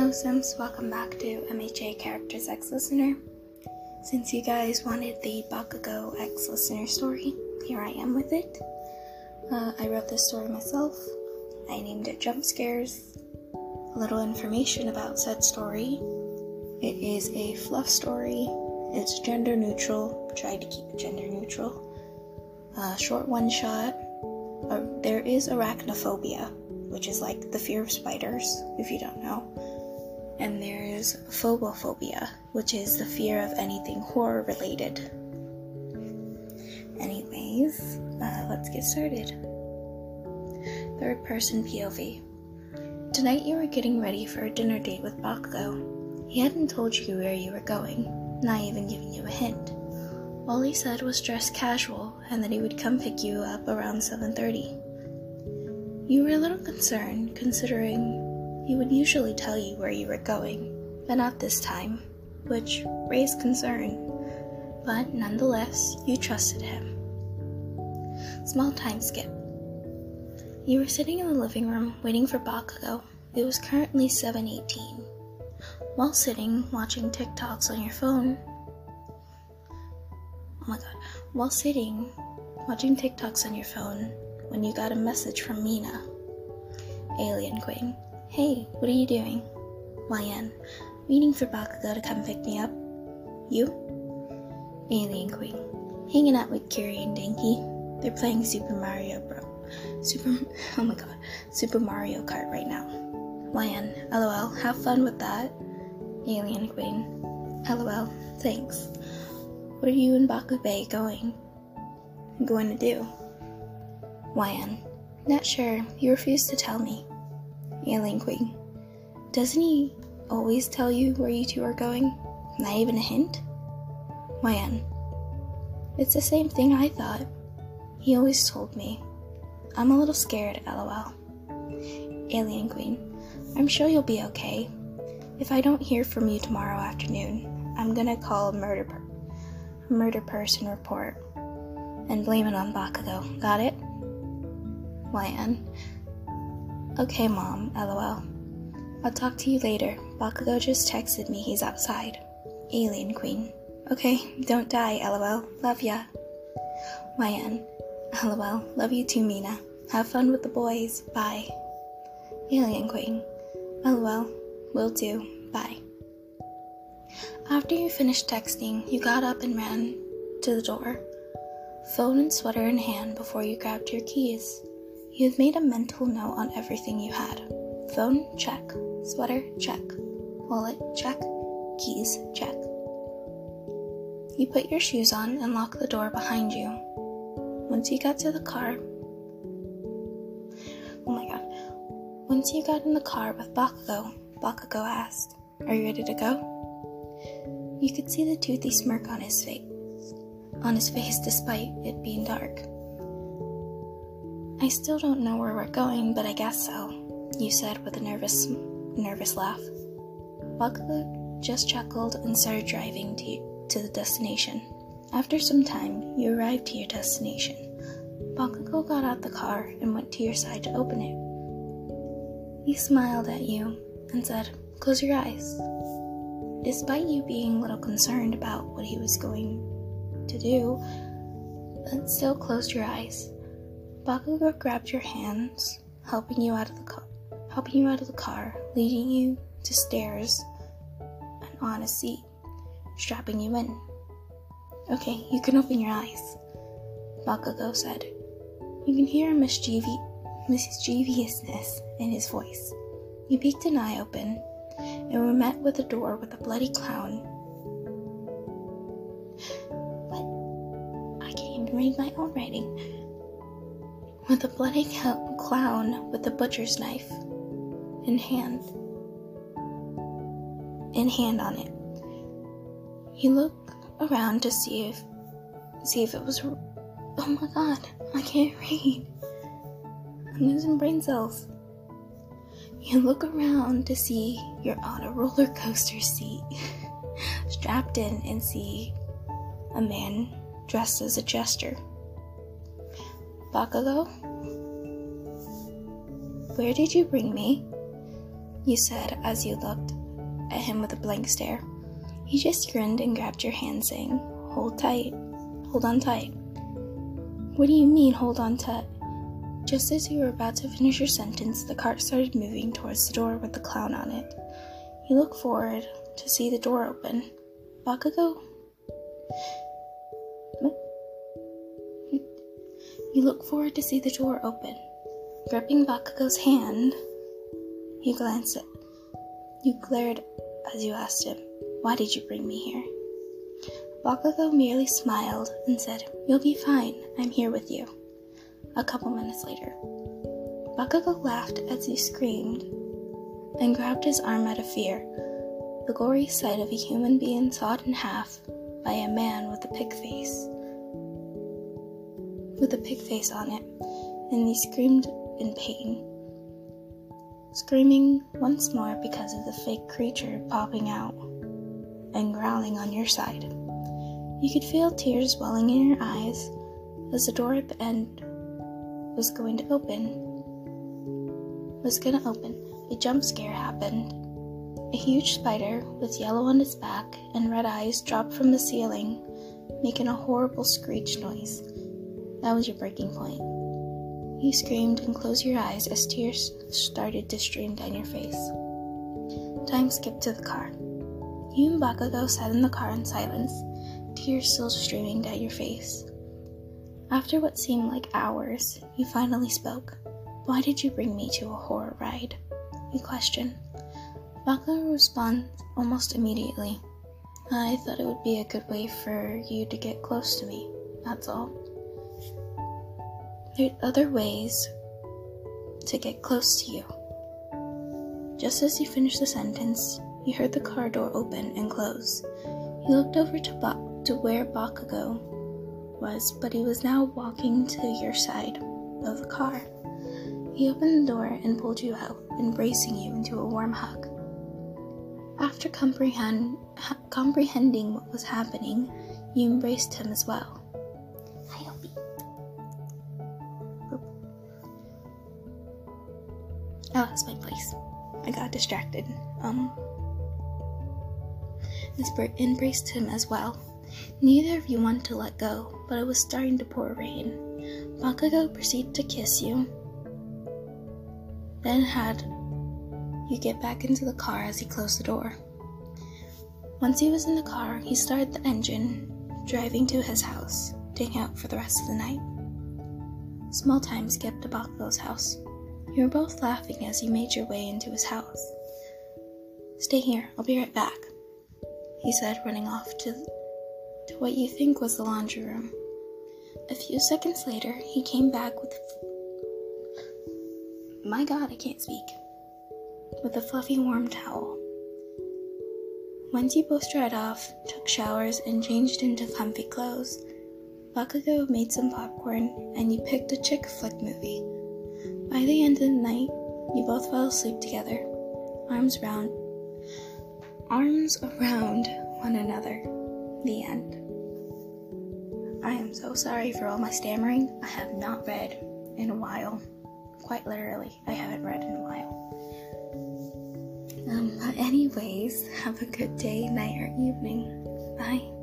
Hello Sims, welcome back to MHA Characters X Listener. Since you guys wanted the Bakugo X Listener story, here I am with it. I wrote this story myself. I named it Jump Scares. A little information about said story. It is a fluff story. It's gender neutral. Tried to keep it gender neutral. Short one shot. There is arachnophobia, which is like the fear of spiders, if you don't know. And there's phobophobia, which is the fear of anything horror related. Anyways, let's get started. Third person POV. Tonight you were getting ready for a dinner date with Bakugo. He hadn't told you where you were going, not even giving you a hint. All he said was dress casual and that he would come pick you up around 7:30. You were a little concerned, considering he would usually tell you where you were going, but not this time, which raised concern, but nonetheless, you trusted him. Small time skip. You were sitting in the living room waiting for Bakugo. It was currently 7:18. While sitting, watching TikToks on your phone, when you got a message from Mina. Alien Queen. Hey, what are you doing? YN. Waiting for Bakugo to come pick me up. You? Alien Queen. Hanging out with Kiri and Denki. They're playing Super Mario Kart right now. YN. LOL. Have fun with that. Alien Queen. LOL. Thanks. What are you and Bakube going to do? YN. Not sure. He refused to tell me. Alien Queen. Doesn't he always tell you where you two are going? Not even a hint? YN. It's the same thing I thought. He always told me. I'm a little scared, LOL. Alien Queen. I'm sure you'll be okay. If I don't hear from you tomorrow afternoon, I'm gonna call a murder person report and blame it on Bakugo. Got it? YN. Okay, Mom, LOL. I'll talk to you later. Bakugo just texted me he's outside. Alien Queen. Okay, don't die, LOL. Love ya. YN. LOL. Love you too, Mina. Have fun with the boys. Bye. Alien Queen. LOL. Will do. Bye. After you finished texting, you got up and ran to the door, phone and sweater in hand before you grabbed your keys. You had made a mental note on everything you had. Phone, check. Sweater, check. Wallet, check. Keys, check. You put your shoes on and locked the door behind you. Once you got in the car with Bakugo asked, "Are you ready to go?" You could see the toothy smirk on his face despite it being dark. I still don't know where we're going, but I guess so, you said with a nervous laugh. Bakugo just chuckled and started driving to the destination. After some time, you arrived to your destination. Bakugo got out the car and went to your side to open it. He smiled at you and said, "Close your eyes." Despite you being a little concerned about what he was going to do, but still closed your eyes. Bakugo grabbed your hands, helping you out of the car, leading you to stairs and on a seat, strapping you in. Okay, you can open your eyes, Bakugo said. You can hear mischievousness in his voice. You peeked an eye open, and were met with a door with a bloody clown. What? I can't even read my own writing. With a bloody clown with a butcher's knife in hand on it. You look around to see if it was. Oh my god, I can't read. I'm losing brain cells. You look around to see you're on a roller coaster seat, strapped in, and see a man dressed as a jester. Bakugo? Where did you bring me? You said as you looked. at him with a blank stare. He just grinned and grabbed your hand, saying, "Hold tight. Hold on tight." "What do you mean, hold on tight?" Just as you were about to finish your sentence, the cart started moving towards the door with the clown on it. You look forward to see the door open. Bakugo? You look forward to see the door open. Gripping Bakugo's hand, you glared as you asked him, "Why did you bring me here?" Bakugo merely smiled and said, "You'll be fine, I'm here with you." A couple minutes later, Bakugo laughed as you screamed and grabbed his arm out of fear. The gory sight of a human being sawed in half by a man with a pig face on it, and he screamed in pain, screaming once more because of the fake creature popping out and growling on your side. You could feel tears welling in your eyes as the door at the end was going to open. A jump scare happened. A huge spider with yellow on its back and red eyes dropped from the ceiling, making a horrible screech noise. That was your breaking point. You screamed and closed your eyes as tears started to stream down your face. Time skipped to the car. You and Bakugo sat in the car in silence, tears still streaming down your face. After what seemed like hours, you finally spoke. "Why did you bring me to a horror ride?" you questioned. Bakugo responds almost immediately. "I thought it would be a good way for you to get close to me, that's all." There are other ways to get close to you. Just as you finished the sentence, you heard the car door open and close. You looked over to where Bakugo was, but he was now walking to your side of the car. He opened the door and pulled you out, embracing you into a warm hug. After comprehending what was happening, you embraced him as well. "Hi, Opie." I lost my place. I got distracted. Embraced him as well. Neither of you wanted to let go, but it was starting to pour rain. Bakugo proceeded to kiss you, then had you get back into the car as he closed the door. Once he was in the car, he started the engine, driving to his house, staying out for the rest of the night. Small time skipped to Bakugo's house. You were both laughing as you made your way into his house. "Stay here, I'll be right back," he said, running off to what you think was the laundry room. A few seconds later, he came back with a fluffy warm towel. Once you both dried off, took showers, and changed into comfy clothes, Bakugo made some popcorn, and you picked a chick flick movie. By the end of the night, you both fell asleep together, arms around one another. The end. I am so sorry for all my stammering. I have not read in a while. Quite literally, I haven't read in a while. Anyways, have a good day, night, or evening. Bye.